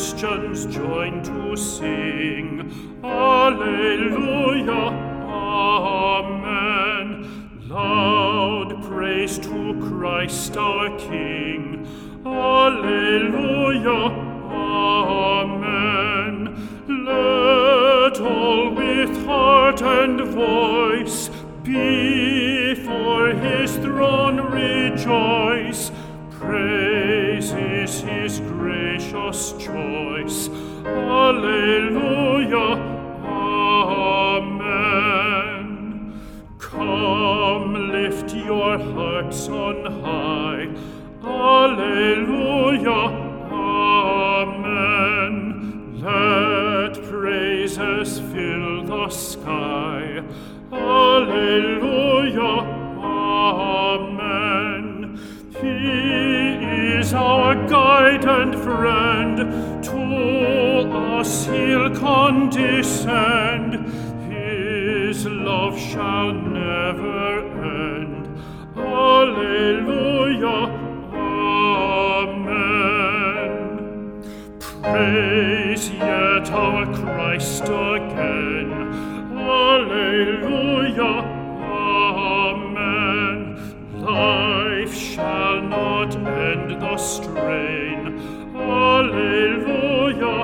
Christians join to sing. Alleluia, Amen. Loud praise to Christ our King. Alleluia, Amen. Let all with heart and voice before his throne rejoice. Praise is his gracious choice. Alleluia, Amen. Come, lift your hearts on high. Alleluia, Amen. Let praises fill the sky. Alleluia, Amen. He is our guide and friend. To us he'll condescend. His love shall never end. Alleluia, Amen. Praise yet our Christ again. Alleluia, Amen. Life shall not end the strain. Alleluia,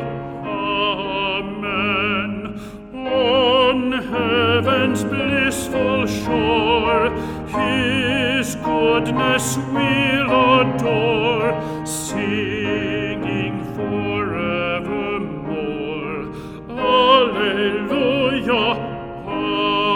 Amen. On heaven's blissful shore, his goodness we'll adore, singing forevermore. Alleluia, Amen.